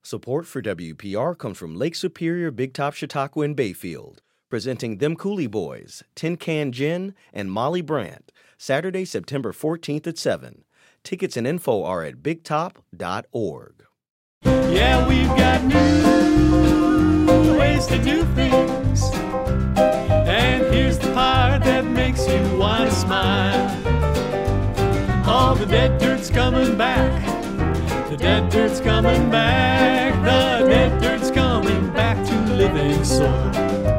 Support for WPR comes from Lake Superior, Big Top, Chautauqua, and Bayfield, presenting Them Cooley Boys, Tin Can Gin, and Molly Brandt, Saturday, September 14th at 7. Tickets and info are at bigtop.org. Yeah, we've got new ways to do things. And here's the part that makes you want to smile. All the dead dirt's coming back. The dead dirt's coming back. The dead dirt's coming back to living soil.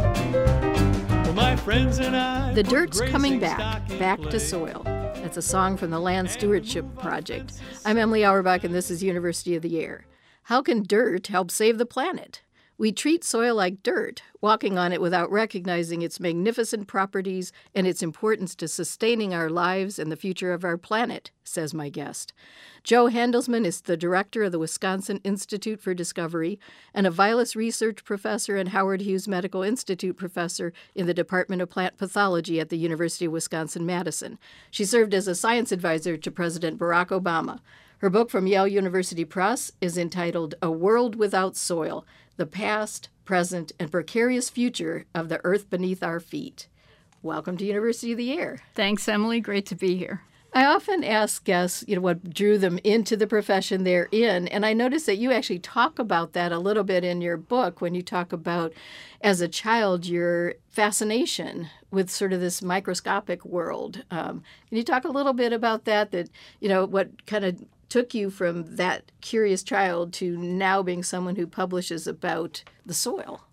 Well, my friends and I. The dirt's coming back to soil. That's a song from the Land Stewardship Project. I'm Emily Auerbach, and this is University of the Air. How can dirt help save the planet? We treat soil like dirt, walking on it without recognizing its magnificent properties and its importance to sustaining our lives and the future of our planet, says my guest. Joe Handelsman is the director of the Wisconsin Institute for Discovery and a Vilas Research Professor and Howard Hughes Medical Institute Professor in the Department of Plant Pathology at the University of Wisconsin-Madison. She served as a science advisor to President Barack Obama. Her book from Yale University Press is entitled A World Without Soil: The Past, Present, and Precarious Future of the Earth Beneath Our Feet. Welcome to University of the Air. Thanks, Emily. Great to be here. I often ask guests, what drew them into the profession they're in, and I notice that you actually talk about that a little bit in your book when you talk about, as a child, your fascination with sort of this microscopic world. Can you talk a little bit about that, what kind of took you from that curious child to now being someone who publishes about the soil?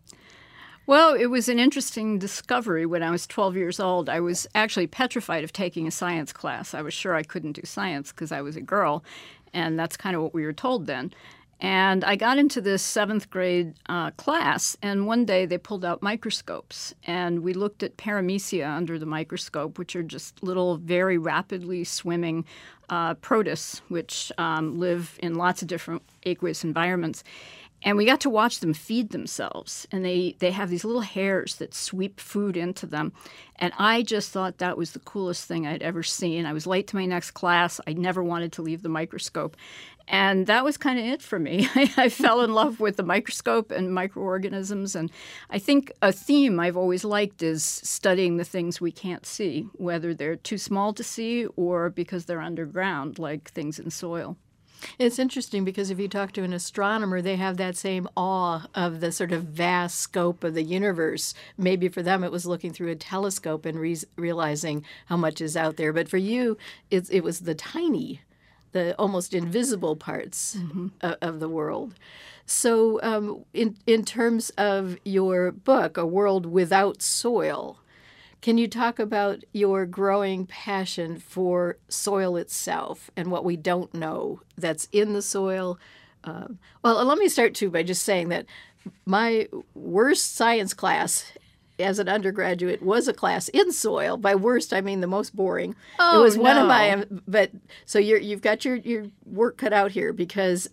Well, it was an interesting discovery when I was 12 years old. I was actually petrified of taking a science class. I was sure I couldn't do science because I was a girl, and that's kind of what we were told then. And I got into this seventh grade class, and one day they pulled out microscopes, and we looked at paramecia under the microscope, which are just little, very rapidly swimming protists, which live in lots of different aqueous environments. And we got to watch them feed themselves, and they have these little hairs that sweep food into them. And I just thought that was the coolest thing I'd ever seen. I was late to my next class. I never wanted to leave the microscope. And that was kind of it for me. I fell in love with the microscope and microorganisms. And I think a theme I've always liked is studying the things we can't see, whether they're too small to see or because they're underground, like things in soil. It's interesting because if you talk to an astronomer, they have that same awe of the sort of vast scope of the universe. Maybe for them it was looking through a telescope and realizing how much is out there. But for you, it was the tiny, the almost invisible parts of the world. So in terms of your book, A World Without Soil, can you talk about your growing passion for soil itself and what we don't know that's in the soil? Well, let me start, too, by just saying that my worst science class as an undergraduate was a class in soil. By worst, I mean the most boring. Oh, it was no. one of my, but so you've got your work cut out here because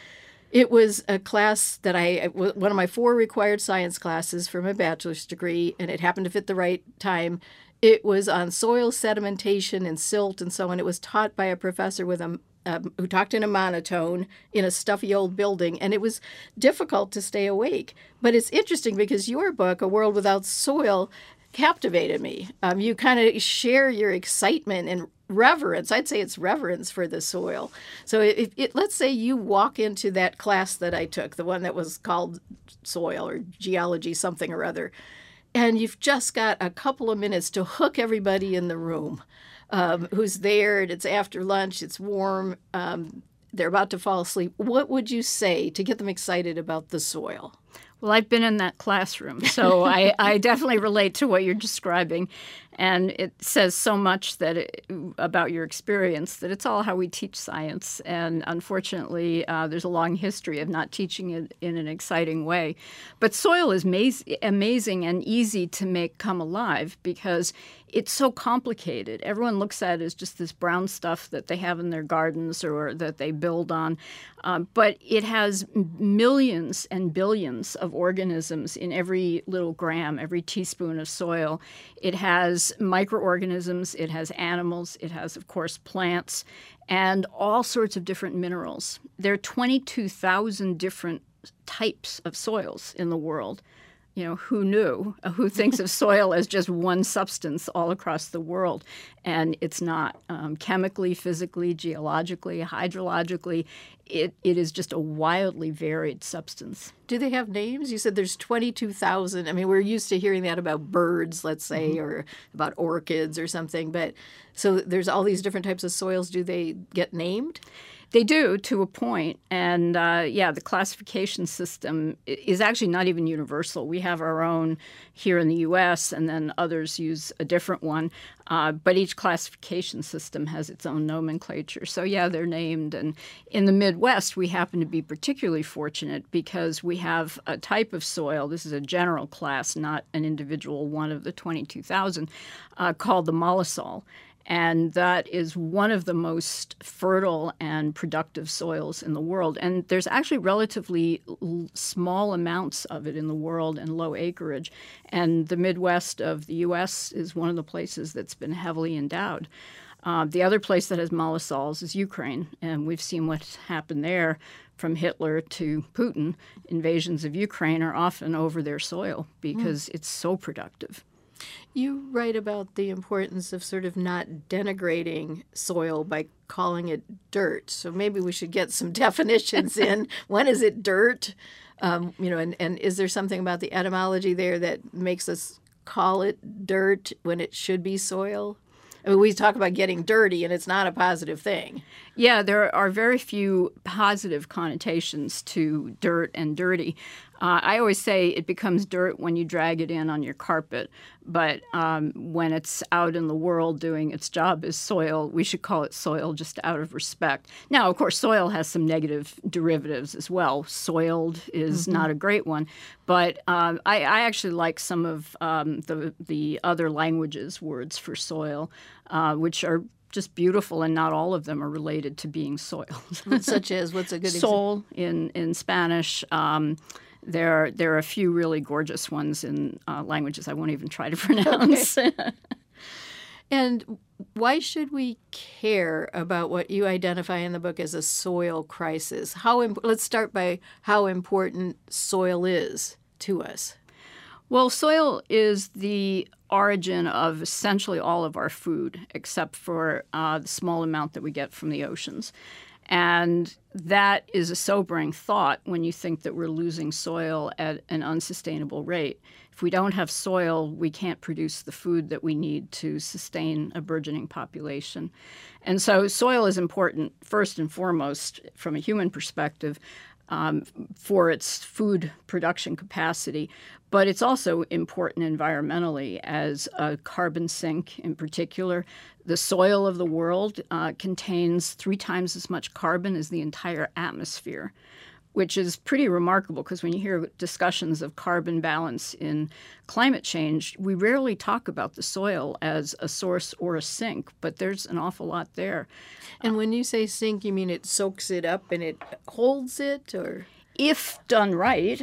it was a class that one of my 4 required science classes for my bachelor's degree, and it happened to fit the right time. It was on soil sedimentation and silt and so on. It was taught by a professor with who talked in a monotone in a stuffy old building, and it was difficult to stay awake. But it's interesting because your book, A World Without Soil, captivated me. You kind of share your excitement and reverence. I'd say it's reverence for the soil. So let's say you walk into that class that I took, the one that was called soil or geology something or other, and you've just got a couple of minutes to hook everybody in the room who's there, and it's after lunch, it's warm, they're about to fall asleep. What would you say to get them excited about the soil? Well, I've been in that classroom, so I definitely relate to what you're describing. And it says so much about your experience that it's all how we teach science. And unfortunately, there's a long history of not teaching it in an exciting way. But soil is amazing and easy to come alive because it's so complicated. Everyone looks at it as just this brown stuff that they have in their gardens or that they build on. But it has millions and billions of organisms in every little gram, every teaspoon of soil. It has microorganisms, it has animals, it has, of course, plants, and all sorts of different minerals. There are 22,000 different types of soils in the world. Who knew? Who thinks of soil as just one substance all across the world? And it's not. Chemically, physically, geologically, hydrologically, it is just a wildly varied substance. Do they have names? You said there's 22,000. I mean, we're used to hearing that about birds, let's say, or about orchids or something. But so there's all these different types of soils. Do they get named? They do, to a point. And the classification system is actually not even universal. We have our own here in the U.S., and then others use a different one. But each classification system has its own nomenclature. So, they're named. And in the Midwest, we happen to be particularly fortunate because we have a type of soil. This is a general class, not an individual one of the 22,000, called the mollisol. And that is one of the most fertile and productive soils in the world. And there's actually relatively small amounts of it in the world and low acreage. And the Midwest of the U.S. is one of the places that's been heavily endowed. The other place that has mollisols is Ukraine. And we've seen what's happened there from Hitler to Putin. Invasions of Ukraine are often over their soil because it's so productive. You write about the importance of sort of not denigrating soil by calling it dirt. So maybe we should get some definitions in. When is it dirt? And is there something about the etymology there that makes us call it dirt when it should be soil? I mean, we talk about getting dirty, and it's not a positive thing. Yeah, there are very few positive connotations to dirt and dirty. I always say it becomes dirt when you drag it in on your carpet, but when it's out in the world doing its job as soil, we should call it soil just out of respect. Now, of course, soil has some negative derivatives as well. Soiled is not a great one, but I actually like some of the other languages' words for soil, which are just beautiful, and not all of them are related to being soiled. Such as, what's a good example? Sol in Spanish. There are a few really gorgeous ones in languages I won't even try to pronounce. Okay. And why should we care about what you identify in the book as a soil crisis? Let's start by how important soil is to us. Well, soil is the origin of essentially all of our food, except for the small amount that we get from the oceans. And that is a sobering thought when you think that we're losing soil at an unsustainable rate. If we don't have soil, we can't produce the food that we need to sustain a burgeoning population. And so soil is important, first and foremost, from a human perspective, for its food production capacity, but it's also important environmentally as a carbon sink in particular. The soil of the world contains 3 times as much carbon as the entire atmosphere, which is pretty remarkable because when you hear discussions of carbon balance in climate change, we rarely talk about the soil as a source or a sink, but there's an awful lot there. And when you say sink, you mean it soaks it up and it holds it, or? If done right,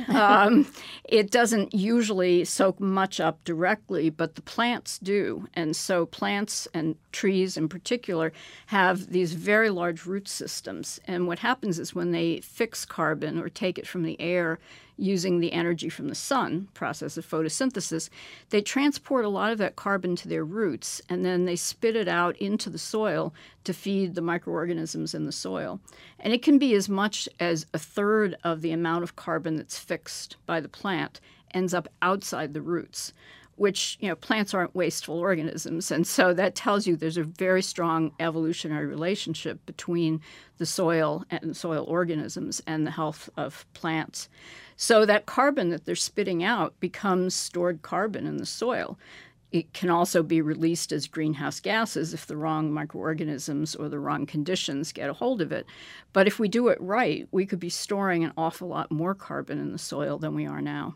it doesn't usually soak much up directly, but the plants do. And so plants and trees in particular have these very large root systems. And what happens is when they fix carbon or take it from the air using the energy from the sun, process of photosynthesis, they transport a lot of that carbon to their roots, and then they spit it out into the soil to feed the microorganisms in the soil. And it can be as much as 1/3 of the amount of carbon that's fixed by the plant ends up outside the roots, which, plants aren't wasteful organisms. And so that tells you there's a very strong evolutionary relationship between the soil and soil organisms and the health of plants. So that carbon that they're spitting out becomes stored carbon in the soil. It can also be released as greenhouse gases if the wrong microorganisms or the wrong conditions get a hold of it. But if we do it right, we could be storing an awful lot more carbon in the soil than we are now.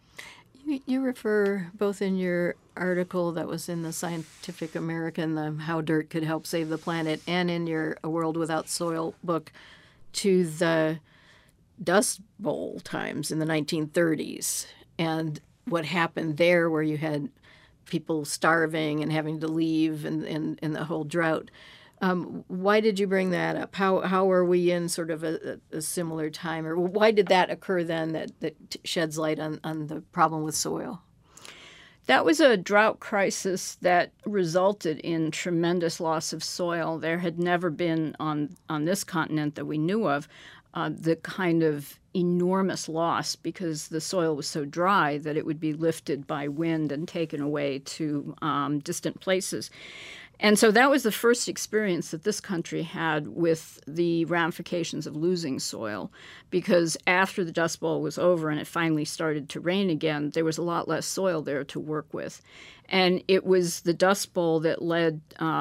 You refer both in your article that was in the Scientific American, the How Dirt Could Help Save the Planet, and in your A World Without Soil book to the Dust Bowl times in the 1930s and what happened there, where you had people starving and having to leave and the whole drought. Why did you bring that up? How are we in sort of a similar time? Or why did that occur then that sheds light on the problem with soil? That was a drought crisis that resulted in tremendous loss of soil. There had never been on this continent that we knew of the kind of enormous loss because the soil was so dry that it would be lifted by wind and taken away to distant places. And so that was the first experience that this country had with the ramifications of losing soil, because after the Dust Bowl was over and it finally started to rain again, there was a lot less soil there to work with. And it was the Dust Bowl that led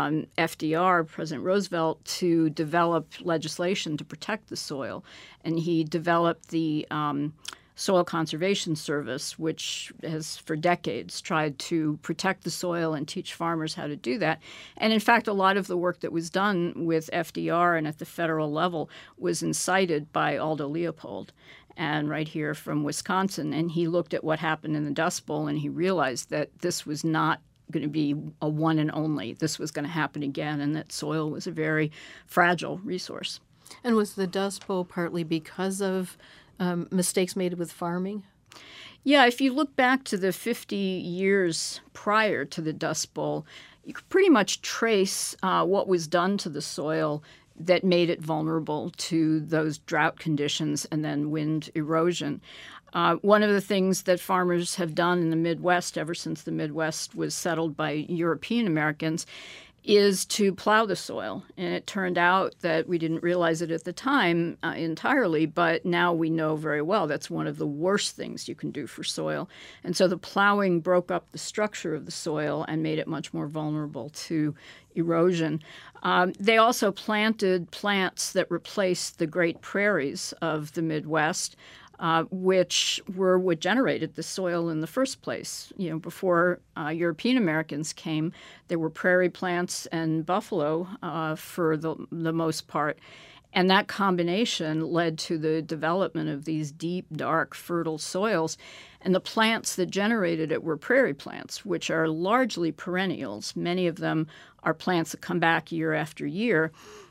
FDR, President Roosevelt, to develop legislation to protect the soil. And he developed the Soil Conservation Service, which has for decades tried to protect the soil and teach farmers how to do that. And in fact, a lot of the work that was done with FDR and at the federal level was incited by Aldo Leopold, and right here from Wisconsin. And he looked at what happened in the Dust Bowl and he realized that this was not going to be a one and only. This was going to happen again, and that soil was a very fragile resource. And was the Dust Bowl partly because of mistakes made with farming? Yeah, if you look back to the 50 years prior to the Dust Bowl, you could pretty much trace what was done to the soil that made it vulnerable to those drought conditions and then wind erosion. One of the things that farmers have done in the Midwest ever since the Midwest was settled by European Americans is to plow the soil. And it turned out that we didn't realize it at the time entirely, but now we know very well that's one of the worst things you can do for soil. And so the plowing broke up the structure of the soil and made it much more vulnerable to erosion. They also planted plants that replaced the great prairies of the Midwest, which were what generated the soil in the first place. You know, before European Americans came, there were prairie plants and buffalo for the most part. And that combination led to the development of these deep, dark, fertile soils. And the plants that generated it were prairie plants, which are largely perennials. Many of them are plants that come back year after year.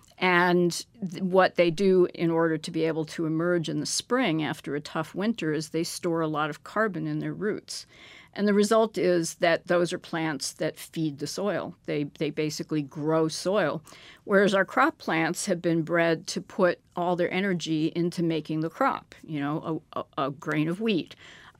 And what they do in order to be able to emerge in the spring after a tough winter is they store a lot of carbon in their roots. And the result is that those are plants that feed the soil. They basically grow soil, whereas our crop plants have been bred to put all their energy into making the crop, you know, a grain of wheat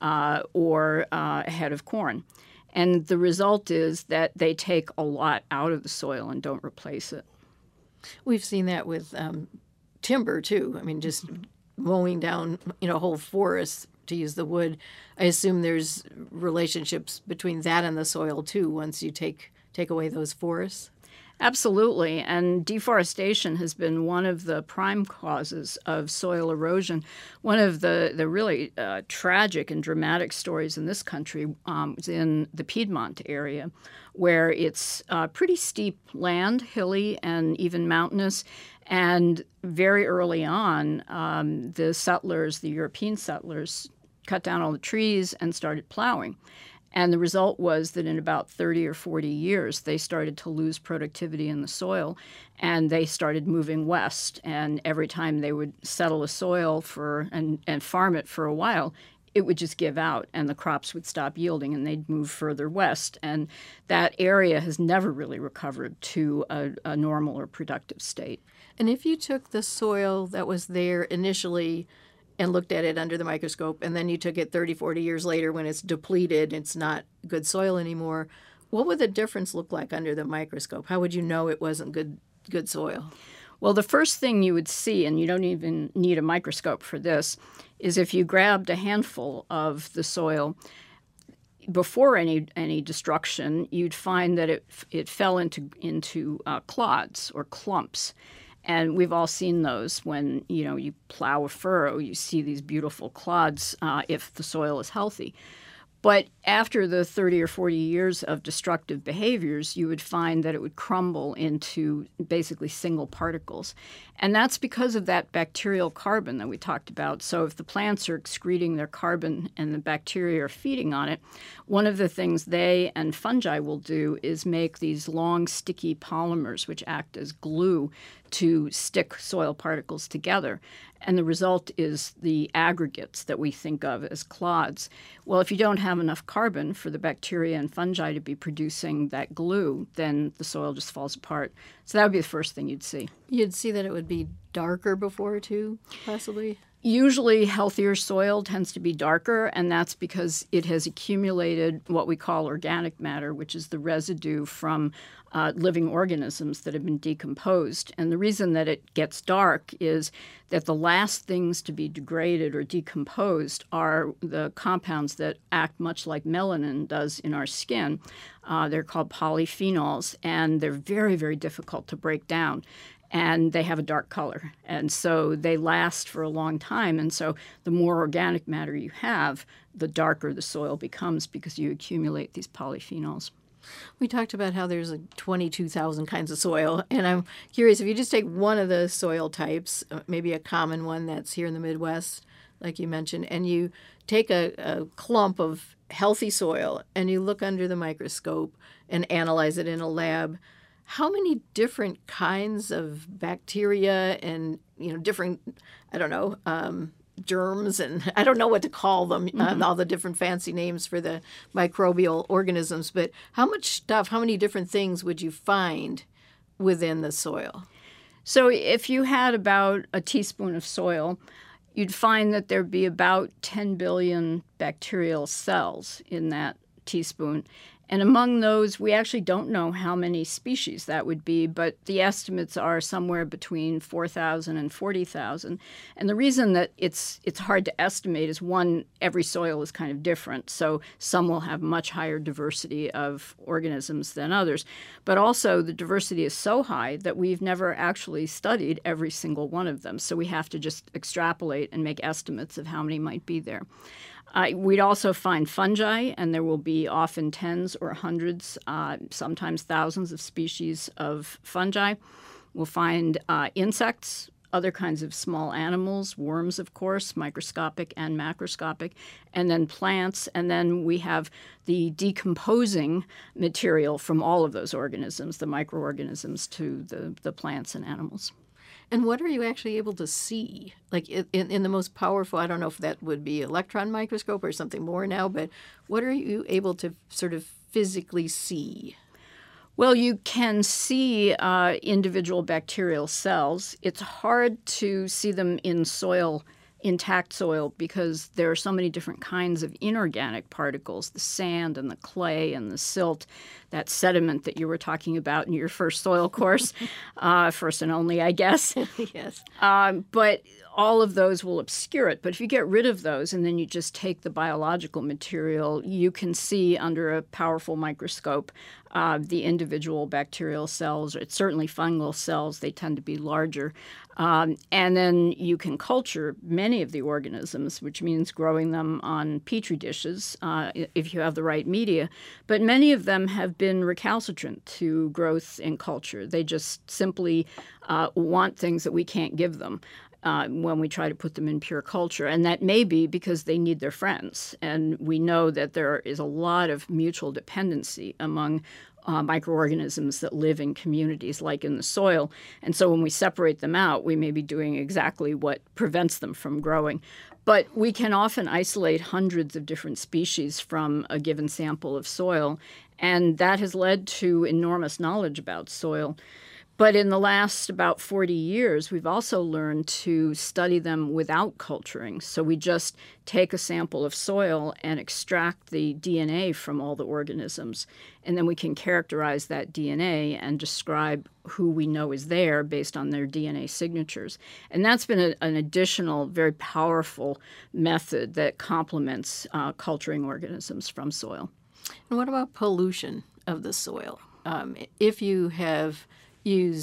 or a head of corn. And the result is that they take a lot out of the soil and don't replace it. We've seen that with timber, too. I mean, just mowing down, you know, whole forests to use the wood. I assume there's relationships between that and the soil, too, once you take away those forests. Absolutely. And deforestation has been one of the prime causes of soil erosion. One of the really tragic and dramatic stories in this country was in the Piedmont area, where it's pretty steep land, hilly and even mountainous. And very early on, the settlers, the European settlers, cut down all the trees and started plowing. And the result was that in about 30 or 40 years, they started to lose productivity in the soil, and they started moving west. And every time they would settle a soil and farm it for a while, it would just give out, and the crops would stop yielding, and they'd move further west. And that area has never really recovered to a normal or productive state. And if you took the soil that was there initially and looked at it under the microscope, and then you took it 30, 40 years later when it's depleted, it's not good soil anymore, what would the difference look like under the microscope? How would you know it wasn't good soil? Well, the first thing you would see, and you don't even need a microscope for this, is if you grabbed a handful of the soil before any destruction, you'd find that it fell into clods or clumps. And we've all seen those when, you plow a furrow, you see these beautiful clods if the soil is healthy. But after the 30 or 40 years of destructive behaviors, you would find that it would crumble into basically single particles. And that's because of that bacterial carbon that we talked about. So if the plants are excreting their carbon and the bacteria are feeding on it, one of the things they and fungi will do is make these long, sticky polymers which act as glue to stick soil particles together. And the result is the aggregates that we think of as clods. Well, if you don't have enough carbon for the bacteria and fungi to be producing that glue, then the soil just falls apart. So that would be the first thing you'd see. You'd see that it would be darker before, too, possibly? Usually healthier soil tends to be darker, and that's because it has accumulated what we call organic matter, which is the residue from living organisms that have been decomposed. And the reason that it gets dark is that the last things to be degraded or decomposed are the compounds that act much like melanin does in our skin. They're called polyphenols, and they're very, very difficult to break down. And they have a dark color. And so they last for a long time. And so the more organic matter you have, the darker the soil becomes because you accumulate these polyphenols. We talked about how there's like 22,000 kinds of soil. And I'm curious, if you just take one of the soil types, maybe a common one that's here in the Midwest, like you mentioned, and you take a clump of healthy soil and you look under the microscope and analyze it in a lab, how many different kinds of bacteria and, different, germs, and I don't know what to call them, all the different fancy names for the microbial organisms, but how many different things would you find within the soil? So if you had about a teaspoon of soil, you'd find that there'd be about 10 billion bacterial cells in that teaspoon. And among those, we actually don't know how many species that would be, but the estimates are somewhere between 4,000 and 40,000. And the reason that it's hard to estimate is, one, every soil is kind of different, so some will have much higher diversity of organisms than others. But also, the diversity is so high that we've never actually studied every single one of them, so we have to just extrapolate and make estimates of how many might be there. We'd also find fungi, and there will be often tens or hundreds, sometimes thousands of species of fungi. We'll find insects, other kinds of small animals, worms, of course, microscopic and macroscopic, and then plants. And then we have the decomposing material from all of those organisms, the microorganisms to the plants and animals. And what are you actually able to see? Like in the most powerful, I don't know if that would be electron microscope or something more now, but what are you able to sort of physically see? Well, you can see individual bacterial cells. It's hard to see them in soil, intact soil, because there are so many different kinds of inorganic particles, the sand and the clay and the silt, that sediment that you were talking about in your first soil course, first and only, I guess. Yes. But all of those will obscure it. But if you get rid of those and then you just take the biological material, you can see under a powerful microscope the individual bacterial cells, or it's certainly fungal cells. They tend to be larger. And then you can culture many of the organisms, which means growing them on petri dishes if you have the right media. But many of them have been recalcitrant to growth in culture. They just simply want things that we can't give them when we try to put them in pure culture. And that may be because they need their friends. And we know that there is a lot of mutual dependency among microorganisms that live in communities like in the soil. And so when we separate them out, we may be doing exactly what prevents them from growing. But we can often isolate hundreds of different species from a given sample of soil, and that has led to enormous knowledge about soil. But in the last about 40 years, we've also learned to study them without culturing. So we just take a sample of soil and extract the DNA from all the organisms. And then we can characterize that DNA and describe who we know is there based on their DNA signatures. And that's been an additional, very powerful method that complements culturing organisms from soil. And what about pollution of the soil? If you have used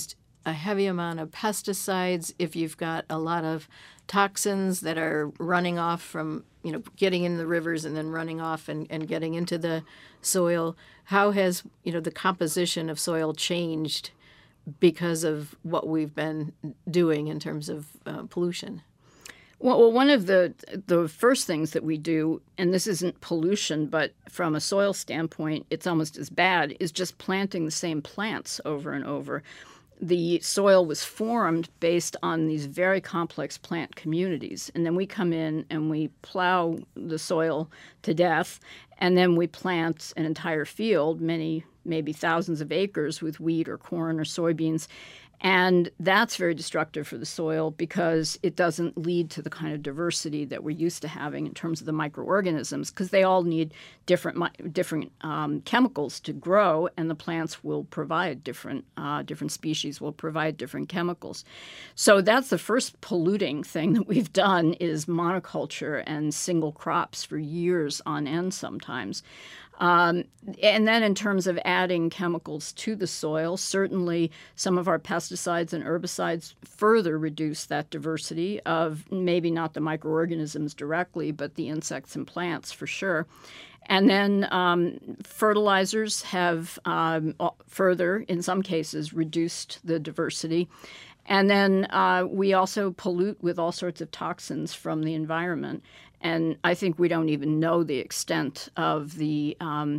a heavy amount of pesticides, if you've got a lot of toxins that are running off from, getting in the rivers and then running off and getting into the soil, how has, the composition of soil changed because of what we've been doing in terms of pollution? Well, one of the first things that we do, and this isn't pollution, but from a soil standpoint, it's almost as bad, is just planting the same plants over and over. The soil was formed based on these very complex plant communities. And then we come in and we plow the soil to death, and then we plant an entire field, maybe thousands of acres, with wheat or corn or soybeans. And that's very destructive for the soil because it doesn't lead to the kind of diversity that we're used to having in terms of the microorganisms, because they all need different chemicals to grow, and the plants will provide different species will provide different chemicals. So that's the first polluting thing that we've done, is monoculture and single crops for years on end sometimes. And then in terms of adding chemicals to the soil, certainly some of our pesticides and herbicides further reduce that diversity of maybe not the microorganisms directly, but the insects and plants for sure. And then fertilizers have further, in some cases, reduced the diversity. And then we also pollute with all sorts of toxins from the environment. And I think we don't even know the extent of the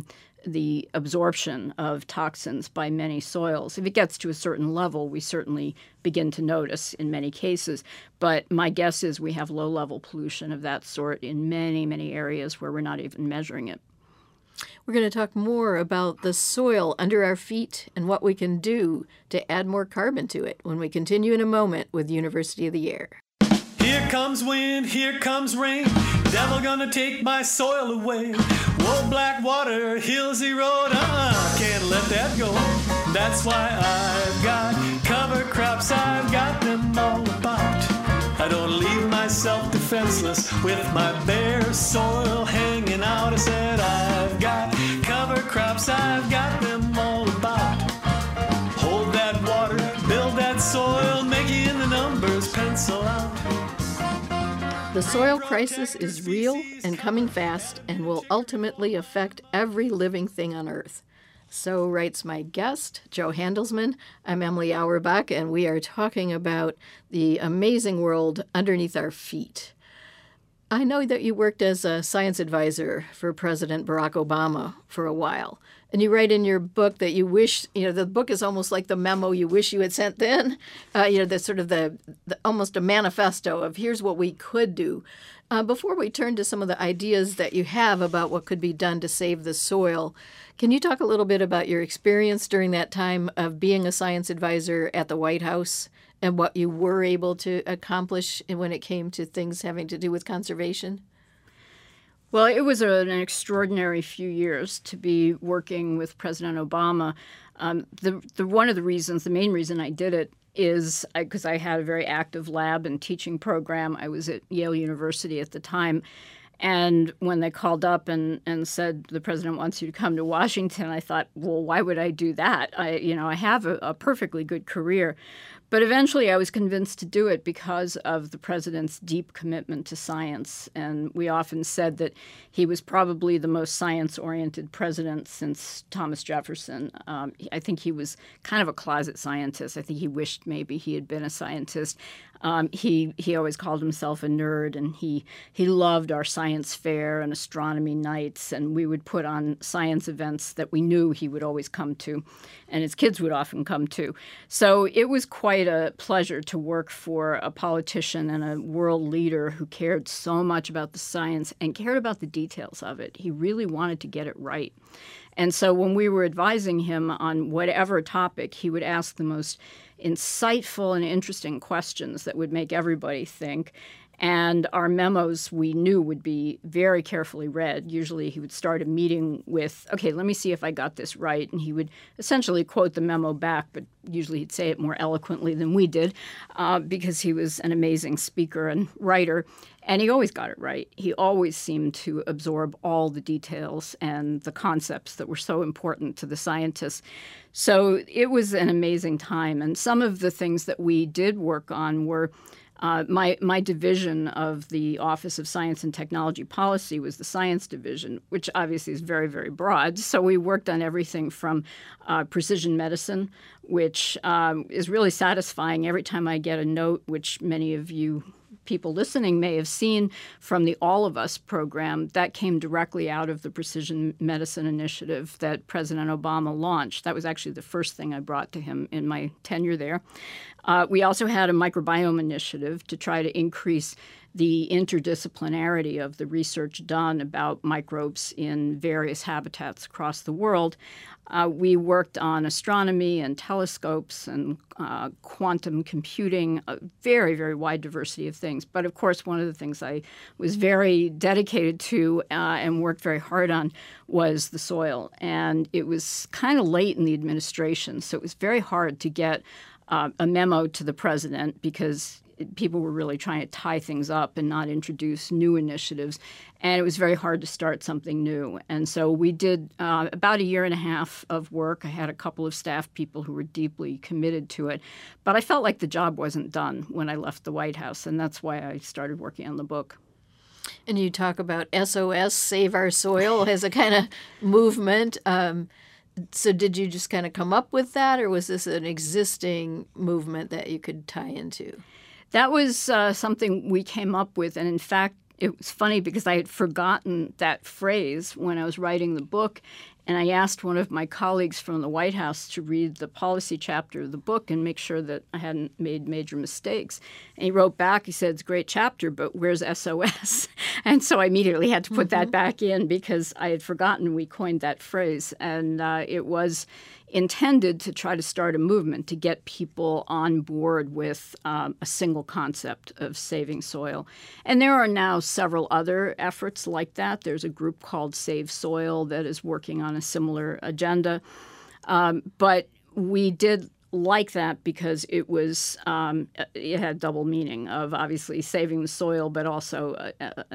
absorption of toxins by many soils. If it gets to a certain level, we certainly begin to notice in many cases. But my guess is we have low-level pollution of that sort in many, many areas where we're not even measuring it. We're going to talk more about the soil under our feet and what we can do to add more carbon to it when we continue in a moment with University of the Air. Here comes wind, here comes rain, devil gonna take my soil away. Whoa, black water, hills erode, can't let that go. That's why I've got cover crops, I've got them all about. I don't leave myself defenseless with my bare soil hanging out. I said I've got cover crops, I've got them all about. Hold that water, build that soil, making the numbers pencil out. The soil crisis is real and coming fast and will ultimately affect every living thing on Earth. So writes my guest, Joe Handelsman. I'm Emily Auerbach, and we are talking about the amazing world underneath our feet. I know that you worked as a science advisor for President Barack Obama for a while. And you write in your book that you wish, the book is almost like the memo you wish you had sent then, the sort of the almost a manifesto of here's what we could do. Before we turn to some of the ideas that you have about what could be done to save the soil, can you talk a little bit about your experience during that time of being a science advisor at the White House and what you were able to accomplish when it came to things having to do with conservation? Well, it was an extraordinary few years to be working with President Obama. One of the reasons, the main reason I did it is because I had a very active lab and teaching program. I was at Yale University at the time. And when they called up and said the president wants you to come to Washington, I thought, well, why would I do that? I have a perfectly good career. But eventually I was convinced to do it because of the president's deep commitment to science. And we often said that he was probably the most science-oriented president since Thomas Jefferson. I think he was kind of a closet scientist. I think he wished maybe he had been a scientist. He always called himself a nerd, and he loved our science fair and astronomy nights, and we would put on science events that we knew he would always come to, and his kids would often come to. So it was quite a pleasure to work for a politician and a world leader who cared so much about the science and cared about the details of it. He really wanted to get it right. And so when we were advising him on whatever topic, he would ask the most insightful and interesting questions that would make everybody think. And our memos we knew would be very carefully read. Usually he would start a meeting with, okay, let me see if I got this right. And he would essentially quote the memo back, but usually he'd say it more eloquently than we did because he was an amazing speaker and writer. And he always got it right. He always seemed to absorb all the details and the concepts that were so important to the scientists. So it was an amazing time. And some of the things that we did work on were my division of the Office of Science and Technology Policy was the science division, which obviously is very, very broad. So we worked on everything from precision medicine, which is really satisfying every time I get a note, which many of you people listening may have seen from the All of Us program that came directly out of the Precision Medicine Initiative that President Obama launched. That was actually the first thing I brought to him in my tenure there. We also had a microbiome initiative to try to increase the interdisciplinarity of the research done about microbes in various habitats across the world. We worked on astronomy and telescopes and quantum computing, a very, very wide diversity of things. But of course, one of the things I was very dedicated to and worked very hard on was the soil. And it was kind of late in the administration, so it was very hard to get a memo to the president because people were really trying to tie things up and not introduce new initiatives. And it was very hard to start something new. And so we did about a year and a half of work. I had a couple of staff people who were deeply committed to it. But I felt like the job wasn't done when I left the White House. And that's why I started working on the book. And you talk about SOS, Save Our Soil, as a kind of movement. So did you just kind of come up with that, or was this an existing movement that you could tie into? That was something we came up with. And in fact, it was funny because I had forgotten that phrase when I was writing the book. And I asked one of my colleagues from the White House to read the policy chapter of the book and make sure that I hadn't made major mistakes. And he wrote back, he said, it's a great chapter, but where's SOS? And so I immediately had to put that back in because I had forgotten we coined that phrase. And it was intended to try to start a movement to get people on board with a single concept of saving soil. And there are now several other efforts like that. There's a group called Save Soil that is working on a similar agenda. But we did like that because it was it had double meaning of obviously saving the soil, but also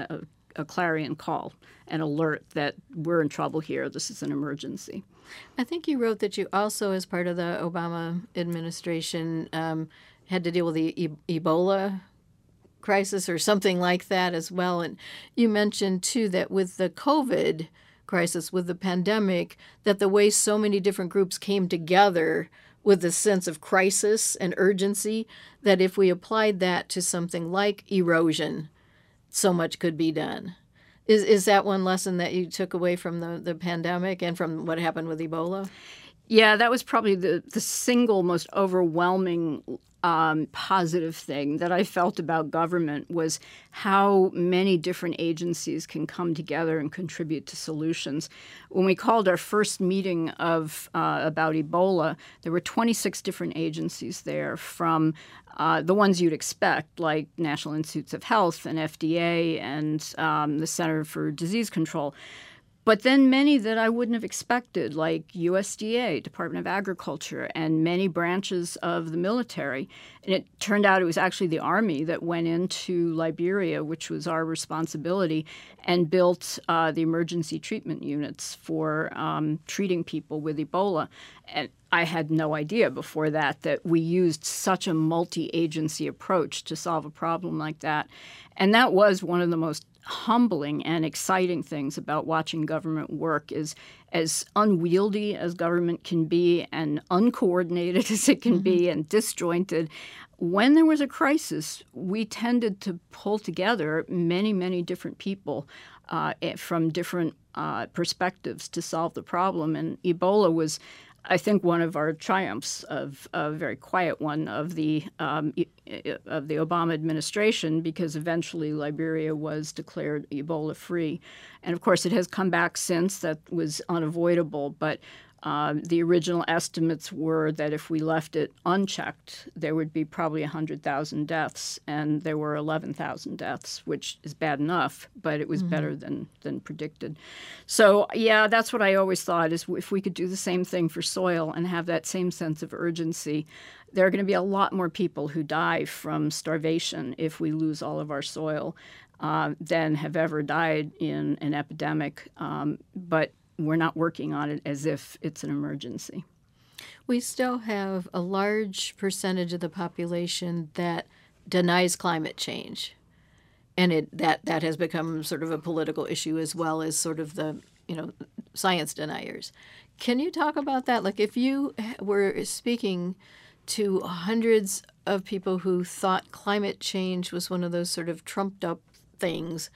a clarion call, an alert that we're in trouble here. This is an emergency. I think you wrote that you also, as part of the Obama administration, had to deal with the Ebola crisis or something like that as well. And you mentioned, too, that with the COVID crisis, with the pandemic, that the way so many different groups came together with a sense of crisis and urgency, that if we applied that to something like erosion, so much could be done. Is that one lesson that you took away from the pandemic and from what happened with Ebola? Yeah, that was probably the single most overwhelming positive thing that I felt about government was how many different agencies can come together and contribute to solutions. When we called our first meeting of about Ebola, there were 26 different agencies there, from the ones you'd expect, like National Institutes of Health and FDA and the Center for Disease Control. But then many that I wouldn't have expected, like USDA, Department of Agriculture, and many branches of the military. And it turned out it was actually the Army that went into Liberia, which was our responsibility, and built the emergency treatment units for treating people with Ebola. And I had no idea before that we used such a multi-agency approach to solve a problem like that. And that was one of the most humbling and exciting things about watching government work, is as unwieldy as government can be and uncoordinated as it can be and disjointed. When there was a crisis, we tended to pull together many, many different people from different perspectives to solve the problem. And Ebola was, I think, one of our triumphs, of a very quiet one, of the Obama administration, because eventually Liberia was declared Ebola-free. And, of course, it has come back since. That was unavoidable. But The original estimates were that if we left it unchecked, there would be probably 100,000 deaths, and there were 11,000 deaths, which is bad enough, but it was better than predicted. So, yeah, that's what I always thought, is if we could do the same thing for soil and have that same sense of urgency, there are going to be a lot more people who die from starvation if we lose all of our soil than have ever died in an epidemic. But we're not working on it as if it's an emergency. We still have a large percentage of the population that denies climate change. And that has become sort of a political issue as well as sort of the, science deniers. Can you talk about that? Like if you were speaking to hundreds of people who thought climate change was one of those sort of trumped up things,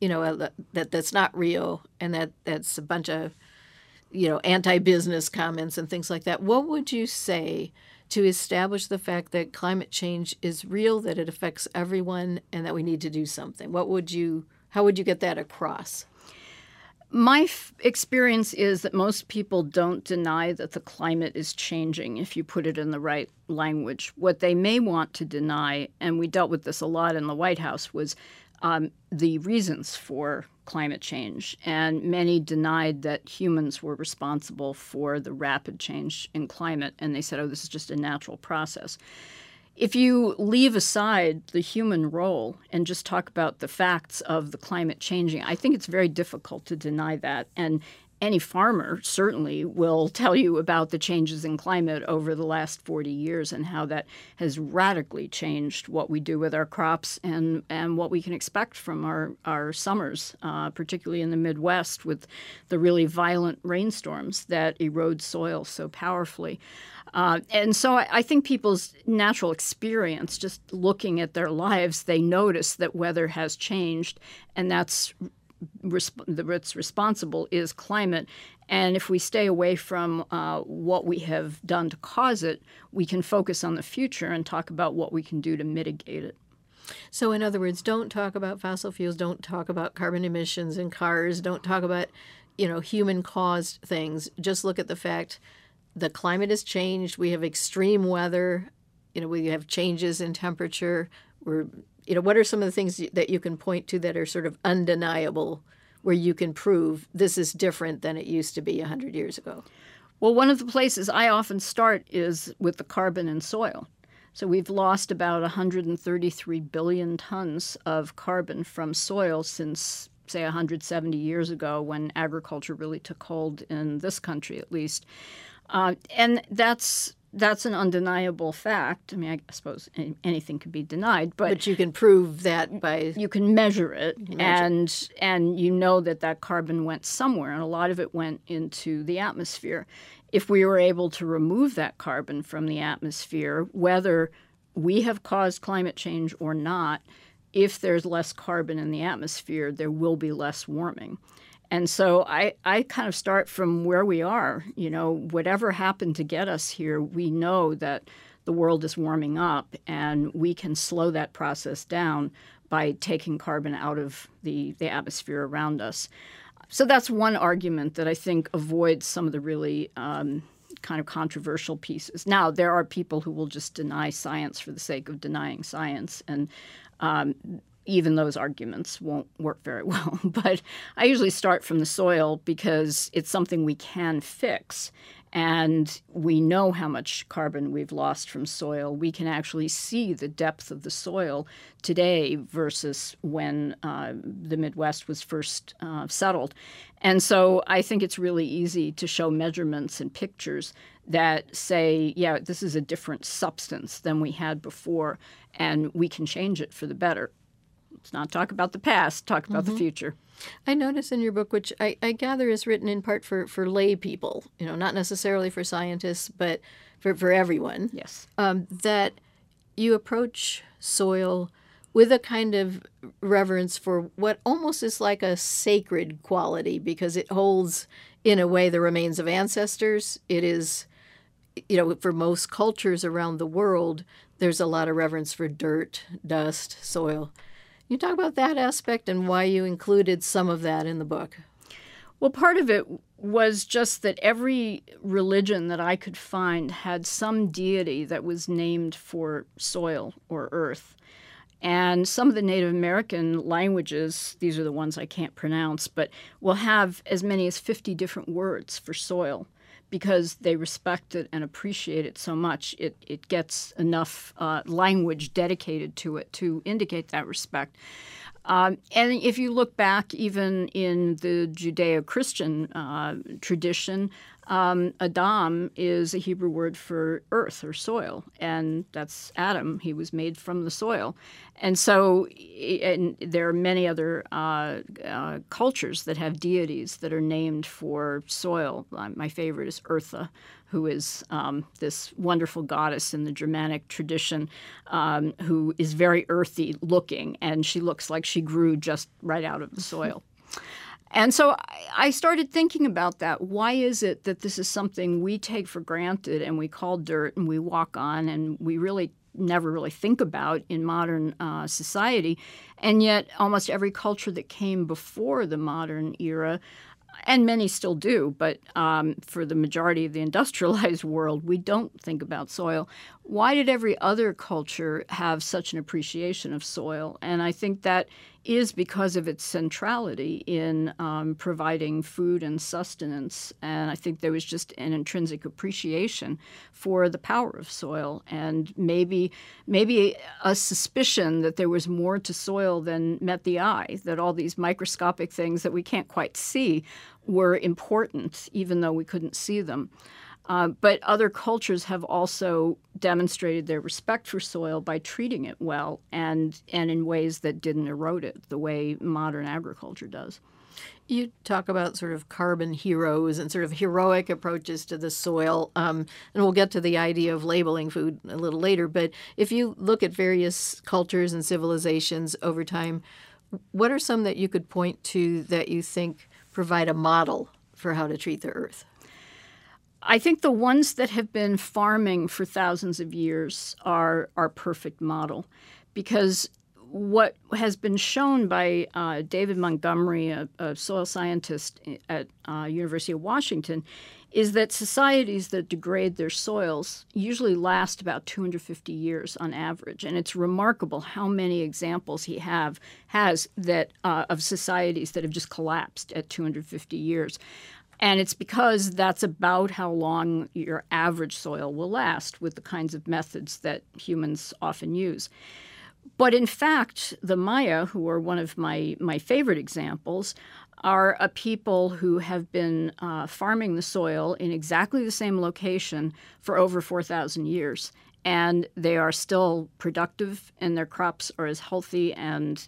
that's not real and that's a bunch of, anti-business comments and things like that. What would you say to establish the fact that climate change is real, that it affects everyone, and that we need to do something? How would you get that across? My experience is that most people don't deny that the climate is changing if you put it in the right language. What they may want to deny, and we dealt with this a lot in the White House, was the reasons for climate change. And many denied that humans were responsible for the rapid change in climate. And they said, this is just a natural process. If you leave aside the human role and just talk about the facts of the climate changing, I think it's very difficult to deny that. And any farmer certainly will tell you about the changes in climate over the last 40 years and how that has radically changed what we do with our crops and what we can expect from our summers, particularly in the Midwest with the really violent rainstorms that erode soil so powerfully. And so I think people's natural experience, just looking at their lives, they notice that weather has changed, and that's what's responsible is climate. And if we stay away from what we have done to cause it, we can focus on the future and talk about what we can do to mitigate it. So in other words, don't talk about fossil fuels, don't talk about carbon emissions in cars, don't talk about, human-caused things. Just look at the fact the climate has changed. We have extreme weather. We have changes in temperature. What are some of the things that you can point to that are sort of undeniable, where you can prove this is different than it used to be 100 years ago? Well, one of the places I often start is with the carbon in soil. So we've lost about 133 billion tons of carbon from soil since, say, 170 years ago, when agriculture really took hold in this country, at least. And that's an undeniable fact. I mean, I suppose anything can be denied, but you can prove that by you can measure it, and you know that carbon went somewhere, and a lot of it went into the atmosphere. If we were able to remove that carbon from the atmosphere, whether we have caused climate change or not, if there's less carbon in the atmosphere, there will be less warming. And so I kind of start from where we are. Whatever happened to get us here, we know that the world is warming up, and we can slow that process down by taking carbon out of the atmosphere around us. So that's one argument that I think avoids some of the really kind of controversial pieces. Now, there are people who will just deny science for the sake of denying science, and even those arguments won't work very well. But I usually start from the soil because it's something we can fix. And we know how much carbon we've lost from soil. We can actually see the depth of the soil today versus when the Midwest was first settled. And so I think it's really easy to show measurements and pictures that say, yeah, this is a different substance than we had before, and we can change it for the better. Let's not talk about the past, talk about the future. I notice in your book, which I gather is written in part for lay people, not necessarily for scientists, but for everyone. Yes. That you approach soil with a kind of reverence for what almost is like a sacred quality, because it holds, in a way, the remains of ancestors. It is, for most cultures around the world, there's a lot of reverence for dirt, dust, soil. Can you talk about that aspect and why you included some of that in the book? Well, part of it was just that every religion that I could find had some deity that was named for soil or earth. And some of the Native American languages, these are the ones I can't pronounce, but will have as many as 50 different words for soil because they respect it and appreciate it so much. It gets enough language dedicated to it to indicate that respect. And if you look back even in the Judeo-Christian tradition, Adam is a Hebrew word for earth or soil, and that's Adam. He was made from the soil. And so and there are many other cultures that have deities that are named for soil. My favorite is Eartha, who is this wonderful goddess in the Germanic tradition who is very earthy looking, and she looks like she grew just right out of the soil. And so I started thinking about that. Why is it that this is something we take for granted and we call dirt and we walk on and we really never really think about in modern society? And yet almost every culture that came before the modern era, and many still do, but for the majority of the industrialized world, we don't think about soil. Why did every other culture have such an appreciation of soil? And I think that is because of its centrality in providing food and sustenance. And I think there was just an intrinsic appreciation for the power of soil, and maybe a suspicion that there was more to soil than met the eye, that all these microscopic things that we can't quite see were important, even though we couldn't see them. But other cultures have also demonstrated their respect for soil by treating it well and in ways that didn't erode it the way modern agriculture does. You talk about sort of carbon heroes and sort of heroic approaches to the soil, and we'll get to the idea of labeling food a little later. But if you look at various cultures and civilizations over time, what are some that you could point to that you think provide a model for how to treat the earth? I think the ones that have been farming for thousands of years are our perfect model, because what has been shown by David Montgomery, a soil scientist at University of Washington, is that societies that degrade their soils usually last about 250 years on average. And it's remarkable how many examples he has that of societies that have just collapsed at 250 years. And it's because that's about how long your average soil will last with the kinds of methods that humans often use. But in fact, the Maya, who are one of my favorite examples, are a people who have been farming the soil in exactly the same location for over 4,000 years. And they are still productive, and their crops are as healthy and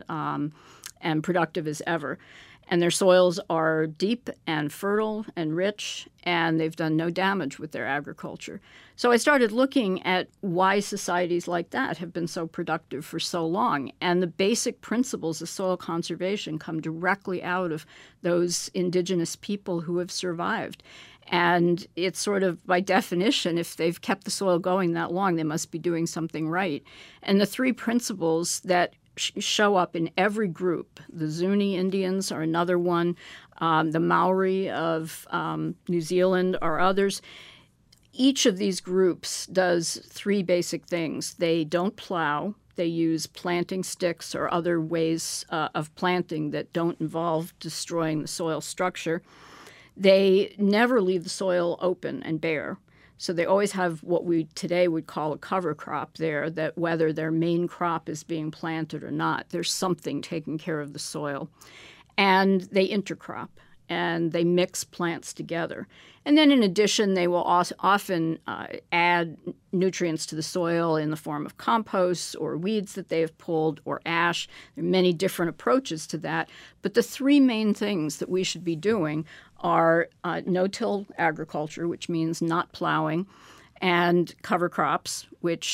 productive as ever. And their soils are deep and fertile and rich, and they've done no damage with their agriculture. So I started looking at why societies like that have been so productive for so long. And the basic principles of soil conservation come directly out of those indigenous people who have survived. And it's sort of, by definition, if they've kept the soil going that long, they must be doing something right. And the three principles that show up in every group. The Zuni Indians are another one. The Maori of New Zealand are others. Each of these groups does three basic things. They don't plow. They use planting sticks or other ways of planting that don't involve destroying the soil structure. They never leave the soil open and bare. So they always have what we today would call a cover crop there, that whether their main crop is being planted or not, there's something taking care of the soil. And they intercrop, and they mix plants together. And then in addition, they will often add nutrients to the soil in the form of compost or weeds that they have pulled or ash. There are many different approaches to that. But the three main things that we should be doing are no-till agriculture, which means not plowing, and cover crops, which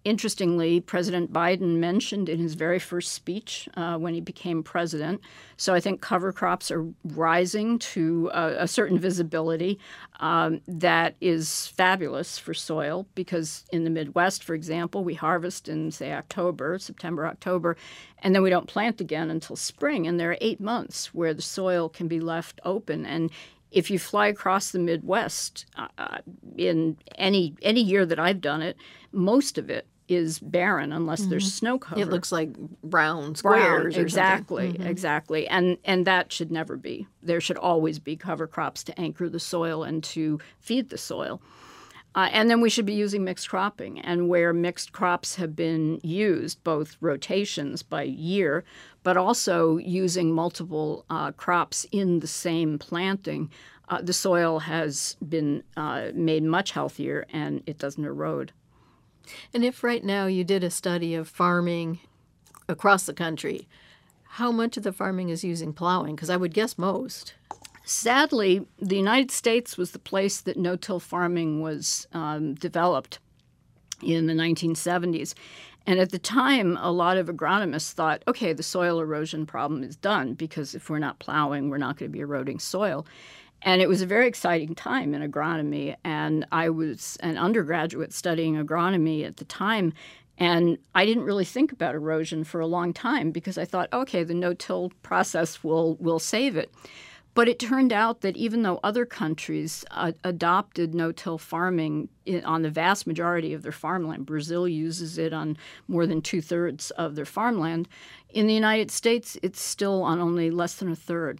Interestingly, President Biden mentioned in his very first speech when he became president. So I think cover crops are rising to a certain visibility that is fabulous for soil, because in the Midwest, for example, we harvest in, say, September, October, and then we don't plant again until spring. And there are 8 months where the soil can be left open. And if you fly across the Midwest in any year that I've done it, most of it is barren unless there's snow cover. It looks like round squares. Exactly. And that should never be. There should always be cover crops to anchor the soil and to feed the soil. And then we should be using mixed cropping. And where mixed crops have been used, both rotations by year, but also using multiple crops in the same planting, the soil has been made much healthier and it doesn't erode. And if right now you did a study of farming across the country, how much of the farming is using plowing? Because I would guess most. Sadly, the United States was the place that no-till farming was developed in the 1970s. And at the time, a lot of agronomists thought, okay, the soil erosion problem is done, because if we're not plowing, we're not going to be eroding soil. And it was a very exciting time in agronomy. And I was an undergraduate studying agronomy at the time. And I didn't really think about erosion for a long time, because I thought, okay, the no-till process will save it. But it turned out that even though other countries adopted no-till farming on the vast majority of their farmland, Brazil uses it on more than 2/3 of their farmland, in the United States it's still on only less than 1/3.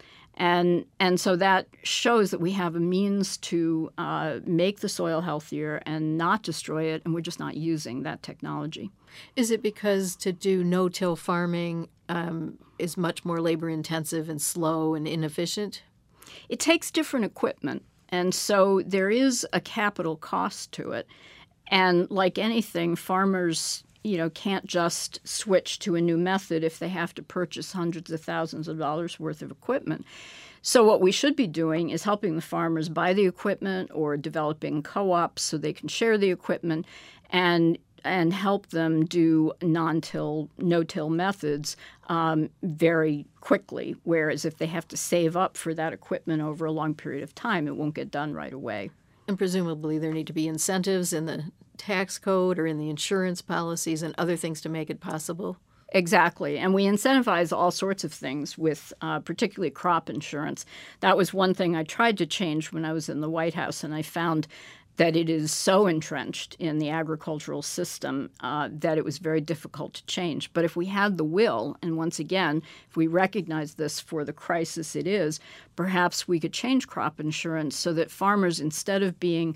And so that shows that we have a means to make the soil healthier and not destroy it, and we're just not using that technology. Is it because to do no-till farming is much more labor-intensive and slow and inefficient? It takes different equipment, and so there is a capital cost to it. And like anything, farmers can't just switch to a new method if they have to purchase hundreds of thousands of dollars worth of equipment. So what we should be doing is helping the farmers buy the equipment, or developing co-ops so they can share the equipment and help them do no-till methods very quickly. Whereas if they have to save up for that equipment over a long period of time, it won't get done right away. And presumably there need to be incentives in the tax code or in the insurance policies and other things to make it possible. Exactly. And we incentivize all sorts of things with particularly crop insurance. That was one thing I tried to change when I was in the White House, and I found that it is so entrenched in the agricultural system that it was very difficult to change. But if we had the will, and once again, if we recognize this for the crisis it is, perhaps we could change crop insurance so that farmers, instead of being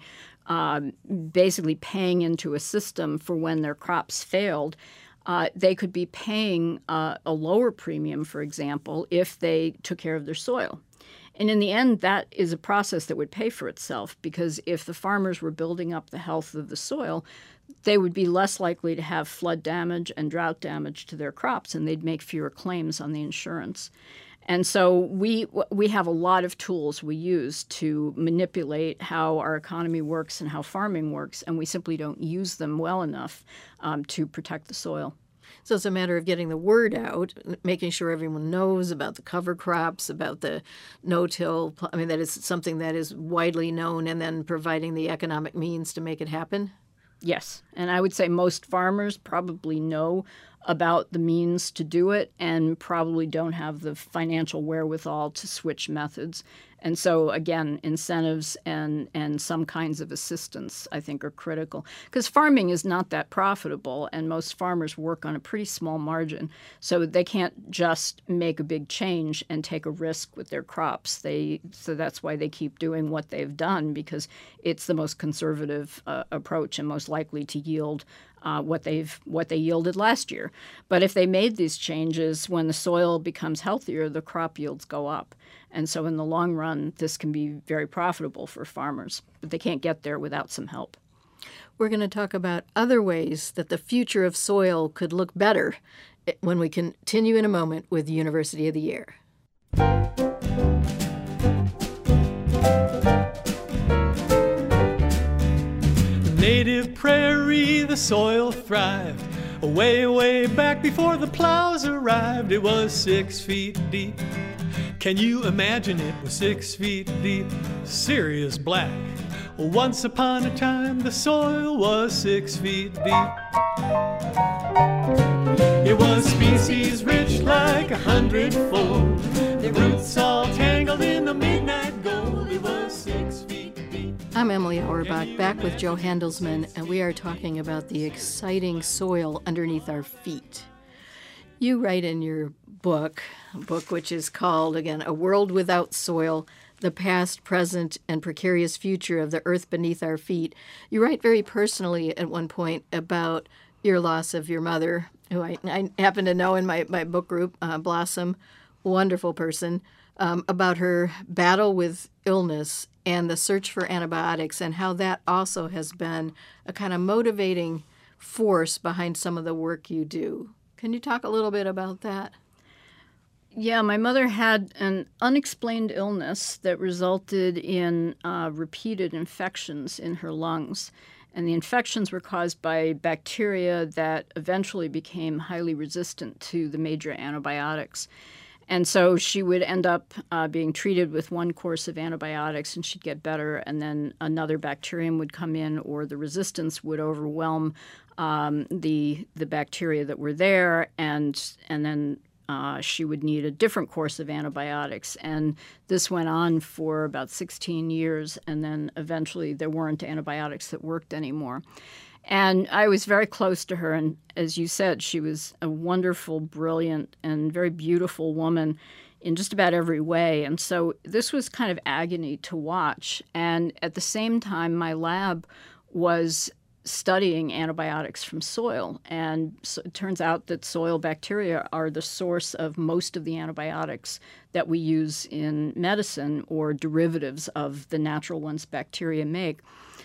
basically paying into a system for when their crops failed, they could be paying a lower premium, for example, if they took care of their soil. And in the end, that is a process that would pay for itself, because if the farmers were building up the health of the soil, they would be less likely to have flood damage and drought damage to their crops, and they'd make fewer claims on the insurance. And so we have a lot of tools we use to manipulate how our economy works and how farming works, and we simply don't use them well enough to protect the soil. So it's a matter of getting the word out, making sure everyone knows about the cover crops, about the no-till. I mean, that is something that is widely known, and then providing the economic means to make it happen. Yes, and I would say most farmers probably know about the means to do it and probably don't have the financial wherewithal to switch methods. And so, again, incentives and some kinds of assistance, I think, are critical. Because farming is not that profitable, and most farmers work on a pretty small margin. So they can't just make a big change and take a risk with their crops. So that's why they keep doing what they've done, because it's the most conservative approach and most likely to yield what they yielded last year. But if they made these changes, when the soil becomes healthier, the crop yields go up. And so in the long run, this can be very profitable for farmers, but they can't get there without some help. We're going to talk about other ways that the future of soil could look better when we continue in a moment with University of the Year. native prairie, the soil thrived. Way, way back before the plows arrived, it was 6 feet deep. Can you imagine it was 6 feet deep? Serious black. Once upon a time, the soil was 6 feet deep. It was species rich like 100-fold. The roots all tangled in the midnight gold. It was 6 feet deep. I'm Emily Auerbach, back with Joe Handelsman, and we are talking about the exciting soil underneath our feet. You write in your book, a book which is called, again, A World Without Soil, The Past, Present, and Precarious Future of the Earth Beneath Our Feet. You write very personally at one point about your loss of your mother, who I happen to know in my book group, Blossom, wonderful person, about her battle with illness and the search for antibiotics, and how that also has been a kind of motivating force behind some of the work you do. Can you talk a little bit about that? Yeah, my mother had an unexplained illness that resulted in repeated infections in her lungs. And the infections were caused by bacteria that eventually became highly resistant to the major antibiotics. And so she would end up being treated with one course of antibiotics and she'd get better, and then another bacterium would come in, or the resistance would overwhelm the bacteria that were there, and then she would need a different course of antibiotics. And this went on for about 16 years, and then eventually there weren't antibiotics that worked anymore. And I was very close to her, and as you said, she was a wonderful, brilliant, and very beautiful woman in just about every way. And so this was kind of agony to watch. And at the same time, my lab was studying antibiotics from soil. And so it turns out that soil bacteria are the source of most of the antibiotics that we use in medicine, or derivatives of the natural ones bacteria make.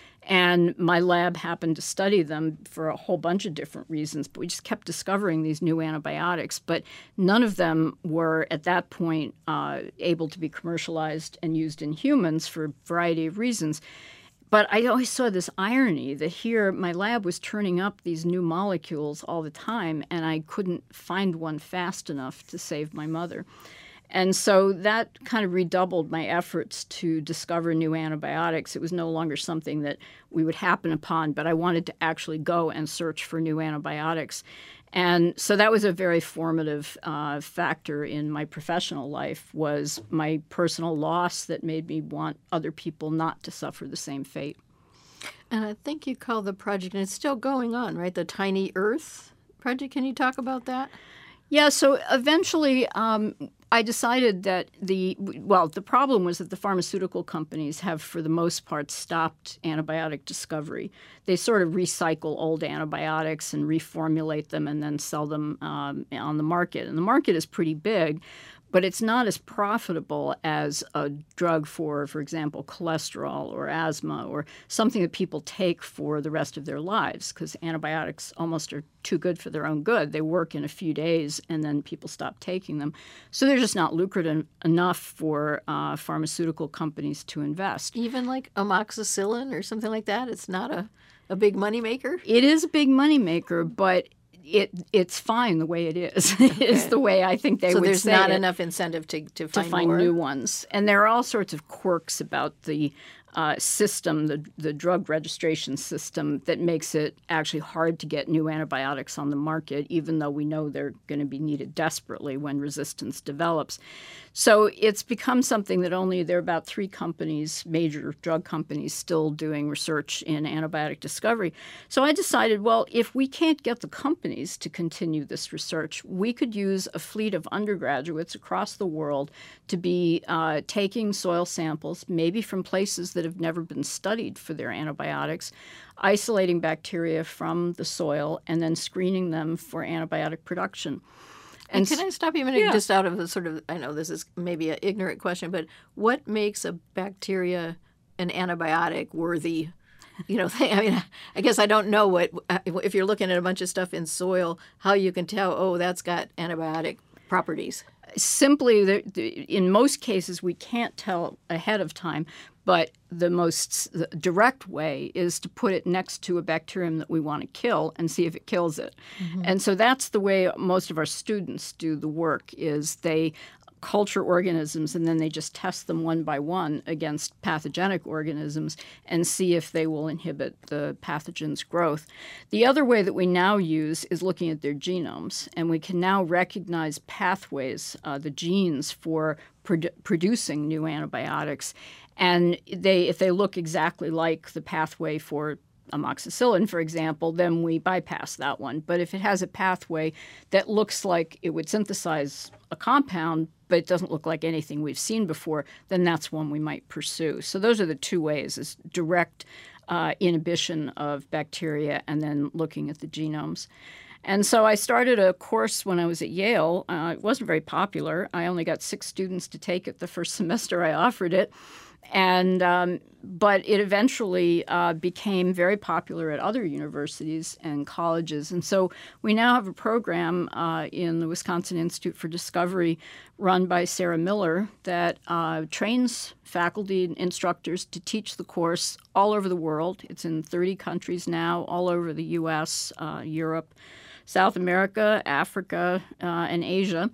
And my lab happened to study them for a whole bunch of different reasons, but we just kept discovering these new antibiotics. But none of them were, at that point, able to be commercialized and used in humans for a variety of reasons. But I always saw this irony that here my lab was turning up these new molecules all the time, and I couldn't find one fast enough to save my mother. And so that kind of redoubled my efforts to discover new antibiotics. It was no longer something that we would happen upon, but I wanted to actually go and search for new antibiotics. And so that was a very formative factor in my professional life, was my personal loss that made me want other people not to suffer the same fate. And I think you call the project, and it's still going on, right? The Tiny Earth project. Can you talk about that? Yeah, so eventually I decided that the problem was that the pharmaceutical companies have, for the most part, stopped antibiotic discovery. They sort of recycle old antibiotics and reformulate them and then sell them on the market. And the market is pretty big, but it's not as profitable as a drug for example, cholesterol or asthma, or something that people take for the rest of their lives, because antibiotics almost are too good for their own good. They work in a few days and then people stop taking them. So they're just not lucrative enough for pharmaceutical companies to invest. Even like amoxicillin or something like that? It's not a big moneymaker? It is a big moneymaker, but it's fine the way it is. Is the way I think they would say it. So there's not enough incentive to find more? New ones. And there are all sorts of quirks about the system, the drug registration system, that makes it actually hard to get new antibiotics on the market, even though we know they're going to be needed desperately when resistance develops. So it's become something that there are about 3 companies, major drug companies, still doing research in antibiotic discovery. So I decided, well, if we can't get the companies to continue this research, we could use a fleet of undergraduates across the world to be taking soil samples, maybe from places that have never been studied for their antibiotics, isolating bacteria from the soil, and then screening them for antibiotic production. And can I stop you a minute, Yeah. just out of the sort of, I know this is maybe an ignorant question, but what makes a bacteria an antibiotic worthy, thing? I mean, I guess I don't know if you're looking at a bunch of stuff in soil, how you can tell, oh, that's got antibiotic properties. Simply, in most cases, we can't tell ahead of time, but the most direct way is to put it next to a bacterium that we want to kill and see if it kills it. Mm-hmm. And so that's the way most of our students do the work, is they culture organisms and then they just test them one by one against pathogenic organisms and see if they will inhibit the pathogen's growth. The other way that we now use is looking at their genomes, and we can now recognize pathways, the genes for producing new antibiotics. And if they look exactly like the pathway for amoxicillin, for example, then we bypass that one. But if it has a pathway that looks like it would synthesize a compound, but it doesn't look like anything we've seen before, then that's one we might pursue. So those are the two ways, is direct inhibition of bacteria and then looking at the genomes. And so I started a course when I was at Yale. It wasn't very popular. I only got 6 students to take it the first semester I offered it. But it eventually became very popular at other universities and colleges. And so we now have a program in the Wisconsin Institute for Discovery run by Sarah Miller that trains faculty and instructors to teach the course all over the world. It's in 30 countries now, all over the U.S., Europe, South America, Africa, and Asia.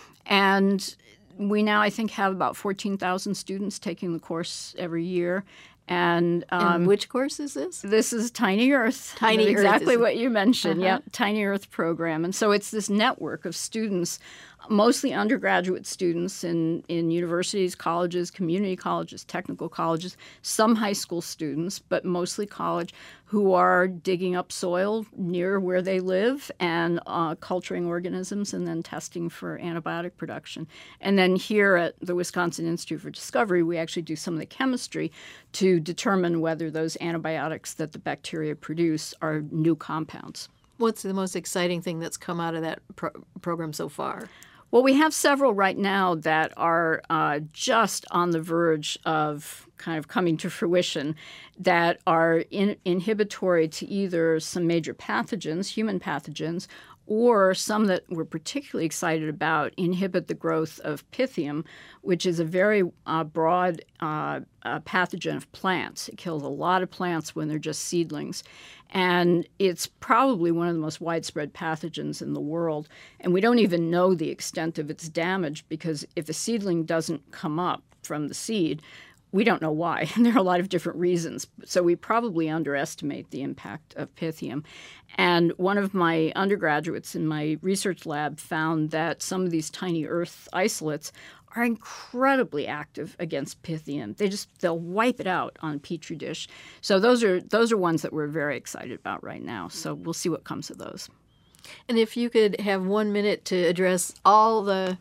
And we now, I think, have about 14,000 students taking the course every year. And which course is this? This is Tiny Earth. Tiny Earth. Exactly what you mentioned. Yeah, Tiny Earth program. And so it's this network of students, mostly undergraduate students in universities, colleges, community colleges, technical colleges, some high school students, but mostly college, who are digging up soil near where they live and culturing organisms and then testing for antibiotic production. And then here at the Wisconsin Institute for Discovery, we actually do some of the chemistry to determine whether those antibiotics that the bacteria produce are new compounds. What's the most exciting thing that's come out of that program so far? Well, we have several right now that are just on the verge of kind of coming to fruition, that are inhibitory to either some major pathogens, human pathogens, or some that we're particularly excited about inhibit the growth of Pythium, which is a very broad pathogen of plants. It kills a lot of plants when they're just seedlings. And it's probably one of the most widespread pathogens in the world. And we don't even know the extent of its damage, because if a seedling doesn't come up from the seed, we don't know why. And there are a lot of different reasons. So we probably underestimate the impact of Pythium. And one of my undergraduates in my research lab found that some of these tiny earth isolates are incredibly active against Pythium. They'll wipe it out on a petri dish. So those are ones that we're very excited about right now. So we'll see what comes of those. And if you could have 1 minute to address all the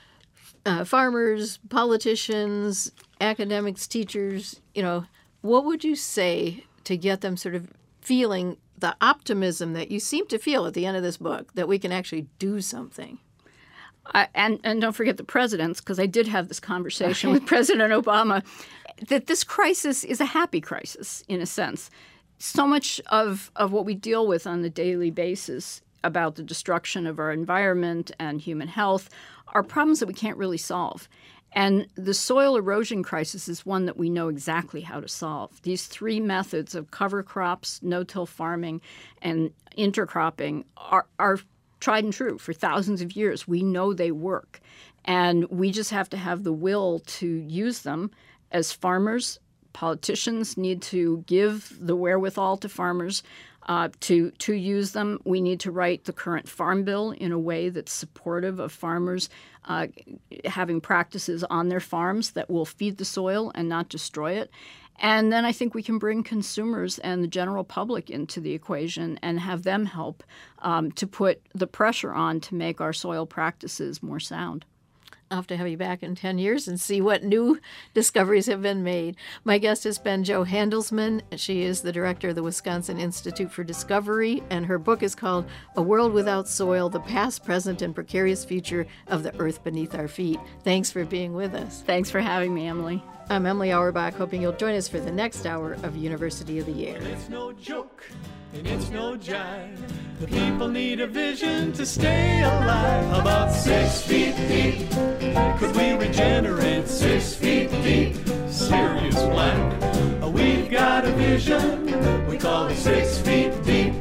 farmers, politicians, academics, teachers, what would you say to get them sort of feeling the optimism that you seem to feel at the end of this book, that we can actually do something? And don't forget the presidents, because I did have this conversation with President Obama, that this crisis is a happy crisis, in a sense. So much of what we deal with on a daily basis about the destruction of our environment and human health are problems that we can't really solve. And the soil erosion crisis is one that we know exactly how to solve. These 3 methods of cover crops, no-till farming, and intercropping are tried and true for thousands of years. We know they work. And we just have to have the will to use them. As farmers, politicians need to give the wherewithal to farmers to use them. We need to write the current farm bill in a way that's supportive of farmers having practices on their farms that will feed the soil and not destroy it. And then I think we can bring consumers and the general public into the equation and have them help to put the pressure on to make our soil practices more sound. I'll have to have you back in 10 years and see what new discoveries have been made. My guest has been Jo Handelsman. She is the director of the Wisconsin Institute for Discovery, and her book is called A World Without Soil, The Past, Present, and Precarious Future of the Earth Beneath Our Feet. Thanks for being with us. Thanks for having me, Emily. I'm Emily Auerbach, hoping you'll join us for the next hour of University of the Year. It's no joke and it's no jive. The people need a vision to stay alive. How about 6 feet deep? Could we regenerate 6 feet deep? Sirius Black. We've got a vision, we call it 6 feet deep.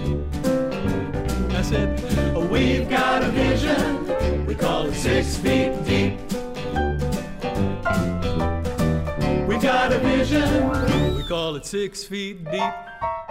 I said, we've got a vision, we call it 6 feet deep. We've got a vision, we call it 6 feet deep.